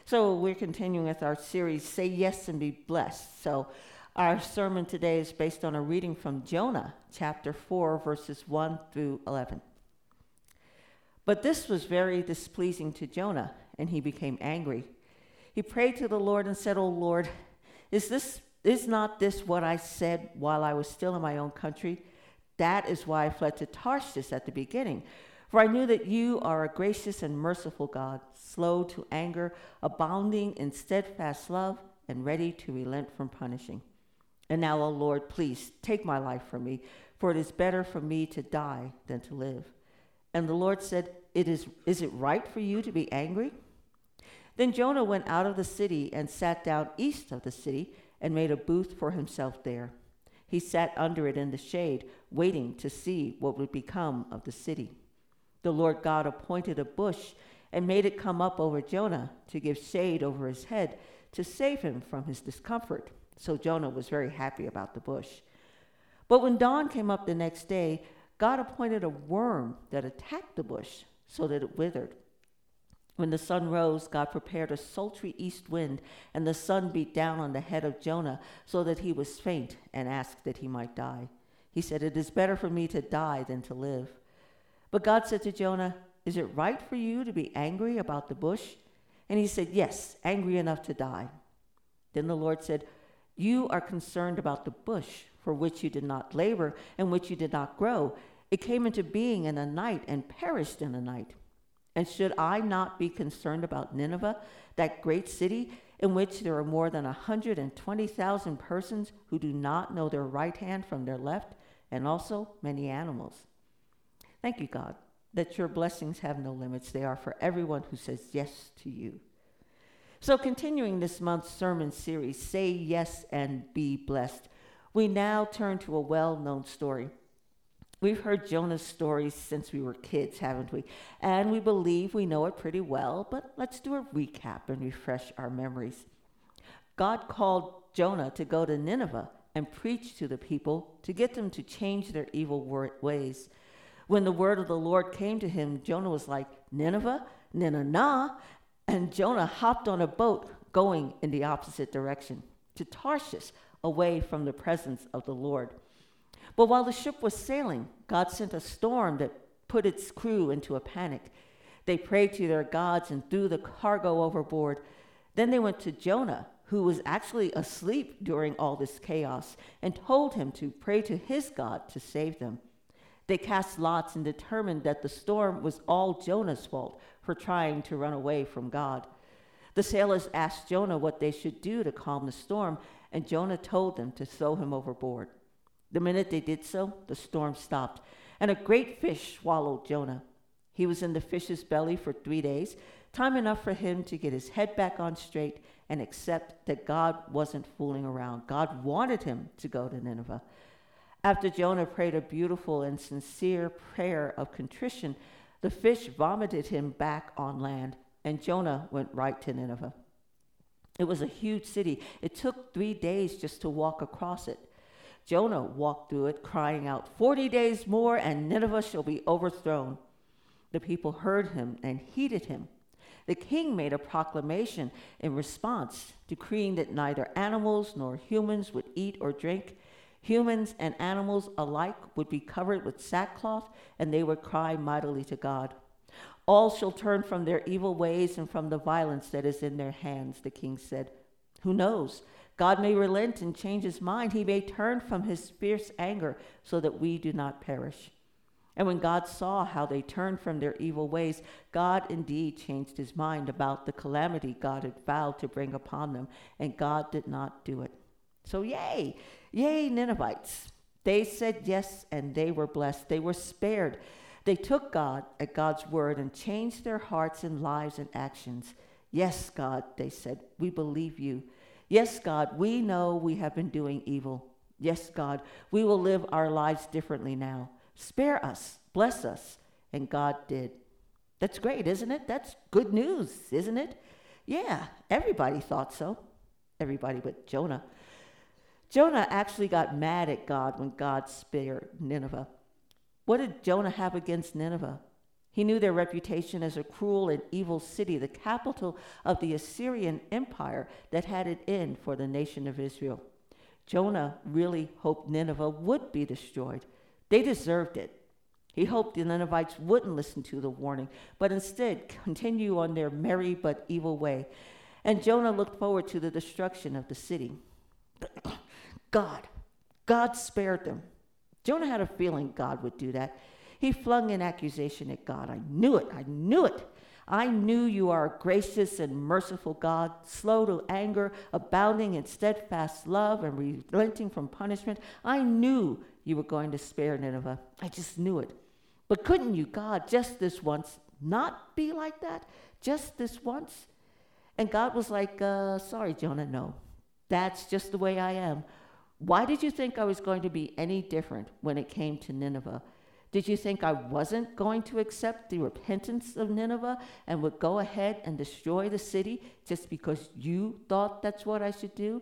So we're continuing with our series, Say Yes and Be Blessed. So our sermon today is based on a reading from Jonah, chapter 4, verses 1 through 11. But this was very displeasing to Jonah, and he became angry. He prayed to the Lord and said, "O Lord, is not this what I said while I was still in my own country? That is why I fled to Tarshish at the beginning. For I knew that you are a gracious and merciful God, slow to anger, abounding in steadfast love, and ready to relent from punishing. And now, O Lord, please take my life from me, for it is better for me to die than to live." And the Lord said, Is it right for you to be angry?" Then Jonah went out of the city and sat down east of the city and made a booth for himself there. He sat under it in the shade, waiting to see what would become of the city. The Lord God appointed a bush and made it come up over Jonah to give shade over his head, to save him from his discomfort. So Jonah was very happy about the bush. But when dawn came up the next day, God appointed a worm that attacked the bush so that it withered. When the sun rose, God prepared a sultry east wind, and the sun beat down on the head of Jonah so that he was faint and asked that he might die. He said, "It is better for me to die than to live." But God said to Jonah, "Is it right for you to be angry about the bush?" And he said, "Yes, angry enough to die." Then the Lord said, "You are concerned about the bush, for which you did not labor and which you did not grow. It came into being in a night and perished in a night. And should I not be concerned about Nineveh, that great city in which there are more than 120,000 persons who do not know their right hand from their left, and also many animals?" Thank you, God, that your blessings have no limits. They are for everyone who says yes to you. So continuing this month's sermon series, Say Yes and Be Blessed, we now turn to a well-known story. We've heard Jonah's stories since we were kids, haven't we? And we believe we know it pretty well, but let's do a recap and refresh our memories. God called Jonah to go to Nineveh and preach to the people to get them to change their evil ways. When the word of the Lord came to him, Jonah was like, "Nineveh? Nineveh?" And Jonah hopped on a boat going in the opposite direction, to Tarshish, away from the presence of the Lord. But while the ship was sailing, God sent a storm that put its crew into a panic. They prayed to their gods and threw the cargo overboard. Then they went to Jonah, who was actually asleep during all this chaos, and told him to pray to his God to save them. They cast lots and determined that the storm was all Jonah's fault for trying to run away from God. The sailors asked Jonah what they should do to calm the storm, and Jonah told them to throw him overboard. The minute they did so, the storm stopped, and a great fish swallowed Jonah. He was in the fish's belly for 3 days, time enough for him to get his head back on straight and accept that God wasn't fooling around. God wanted him to go to Nineveh. After Jonah prayed a beautiful and sincere prayer of contrition, the fish vomited him back on land, and Jonah went right to Nineveh. It was a huge city. It took 3 days just to walk across it. Jonah walked through it, crying out, 40 days more and Nineveh shall be overthrown." The people heard him and heeded him. The king made a proclamation in response, decreeing that neither animals nor humans would eat or drink. Humans and animals alike would be covered with sackcloth, and they would cry mightily to God. "All shall turn from their evil ways and from the violence that is in their hands," the king said. "Who knows? God may relent and change his mind. He may turn from his fierce anger so that we do not perish." And when God saw how they turned from their evil ways, God indeed changed his mind about the calamity God had vowed to bring upon them, and God did not do it. So yay, Ninevites. They said yes, and they were blessed. They were spared. They took God at God's word and changed their hearts and lives and actions. "Yes, God," they said, "we believe you. Yes, God, we know we have been doing evil. Yes, God, we will live our lives differently now. Spare us, bless us." And God did. That's great, isn't it? That's good news, isn't it? Yeah, everybody thought so. Everybody but Jonah. Jonah actually got mad at God when God spared Nineveh. What did Jonah have against Nineveh? He knew their reputation as a cruel and evil city, the capital of the Assyrian Empire that had it in for the nation of Israel. Jonah really hoped Nineveh would be destroyed. They deserved it. He hoped the Ninevites wouldn't listen to the warning, but instead continue on their merry but evil way. And Jonah looked forward to the destruction of the city. God spared them. Jonah had a feeling God would do that. He flung an accusation at God. I knew it. I knew you are a gracious and merciful God, slow to anger, abounding in steadfast love and relenting from punishment. I knew you were going to spare Nineveh. I just knew it. But couldn't you, God, just this once, not be like that? Just this once? And God was like, sorry, Jonah, no. That's just the way I am. Why did you think I was going to be any different when it came to Nineveh? Did you think I wasn't going to accept the repentance of Nineveh and would go ahead and destroy the city just because you thought that's what I should do?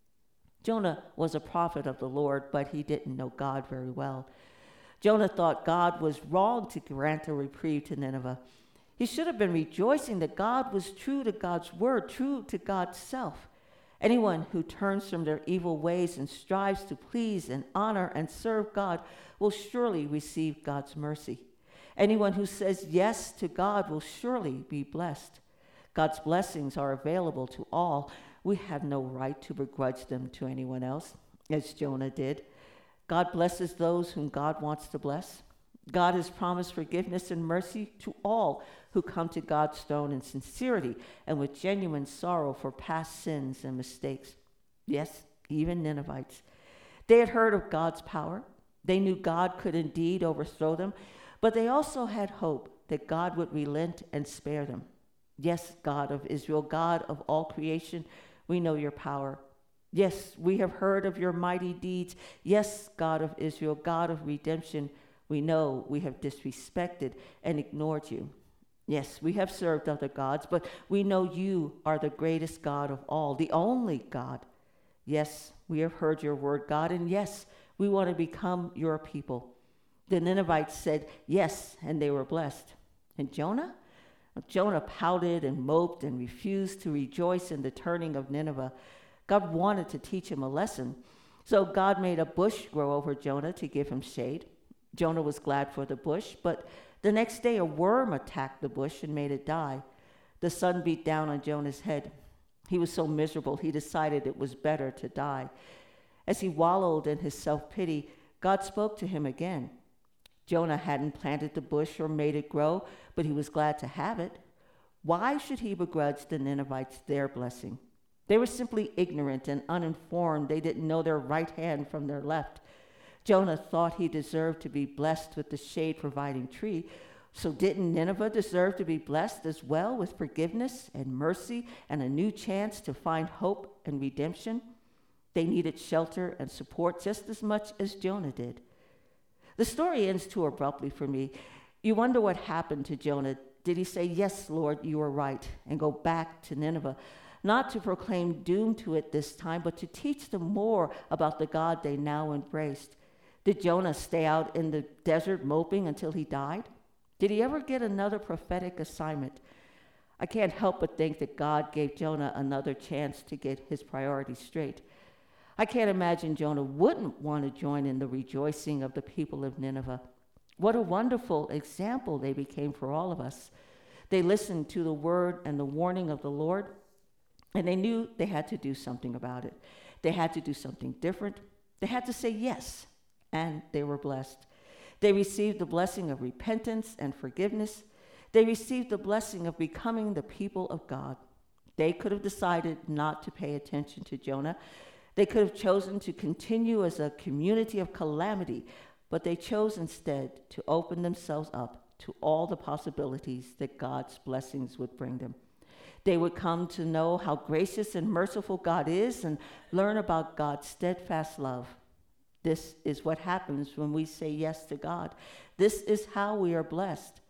Jonah was a prophet of the Lord, but he didn't know God very well. Jonah thought God was wrong to grant a reprieve to Nineveh. He should have been rejoicing that God was true to God's word, true to God's self. Anyone who turns from their evil ways and strives to please and honor and serve God will surely receive God's mercy. Anyone who says yes to God will surely be blessed. God's blessings are available to all. We have no right to begrudge them to anyone else, as Jonah did. God blesses those whom God wants to bless. God has promised forgiveness and mercy to all who come to God's throne in sincerity and with genuine sorrow for past sins and mistakes. Yes, even Ninevites. They had heard of God's power. They knew God could indeed overthrow them, but they also had hope that God would relent and spare them. Yes, God of Israel, God of all creation, we know your power. Yes, we have heard of your mighty deeds. Yes, God of Israel, God of redemption, we know we have disrespected and ignored you. Yes, we have served other gods, but we know you are the greatest God of all, the only God. Yes, we have heard your word, God, and yes, we want to become your people. The Ninevites said yes, and they were blessed. And Jonah? Jonah pouted and moped and refused to rejoice in the turning of Nineveh. God wanted to teach him a lesson. So God made a bush grow over Jonah to give him shade. Jonah was glad for the bush, but the next day a worm attacked the bush and made it die. The sun beat down on Jonah's head. He was so miserable, he decided it was better to die. As he wallowed in his self-pity, God spoke to him again. Jonah hadn't planted the bush or made it grow, but he was glad to have it. Why should he begrudge the Ninevites their blessing? They were simply ignorant and uninformed. They didn't know their right hand from their left. Jonah thought he deserved to be blessed with the shade-providing tree. So didn't Nineveh deserve to be blessed as well with forgiveness and mercy and a new chance to find hope and redemption? They needed shelter and support just as much as Jonah did. The story ends too abruptly for me. You wonder what happened to Jonah. Did he say, "Yes, Lord, you are right," and go back to Nineveh? Not to proclaim doom to it this time, but to teach them more about the God they now embraced. Did Jonah stay out in the desert moping until he died? Did he ever get another prophetic assignment? I can't help but think that God gave Jonah another chance to get his priorities straight. I can't imagine Jonah wouldn't want to join in the rejoicing of the people of Nineveh. What a wonderful example they became for all of us. They listened to the word and the warning of the Lord, and they knew they had to do something about it. They had to do something different. They had to say yes, and they were blessed. They received the blessing of repentance and forgiveness. They received the blessing of becoming the people of God. They could have decided not to pay attention to Jonah. They could have chosen to continue as a community of calamity, but they chose instead to open themselves up to all the possibilities that God's blessings would bring them. They would come to know how gracious and merciful God is and learn about God's steadfast love. This is what happens when we say yes to God. This is how we are blessed.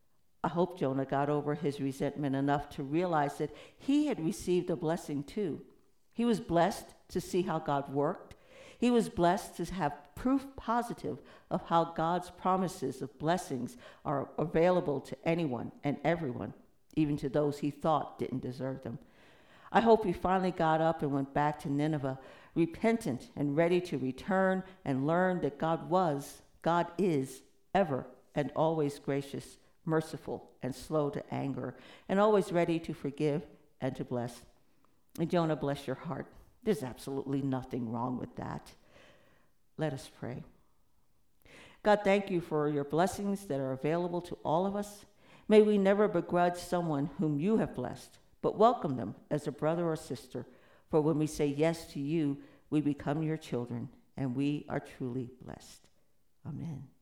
I hope Jonah got over his resentment enough to realize that he had received a blessing too. He was blessed to see how God worked. He was blessed to have proof positive of how God's promises of blessings are available to anyone and everyone, even to those he thought didn't deserve them. I hope he finally got up and went back to Nineveh, repentant and ready to return and learn that God is ever and always gracious, merciful, and slow to anger, and always ready to forgive and to bless. And Jonah, bless your heart. There's absolutely nothing wrong with that. Let us pray. God, thank you for your blessings that are available to all of us. May we never begrudge someone whom you have blessed, but welcome them as a brother or sister. For when we say yes to you, we become your children, and we are truly blessed. Amen.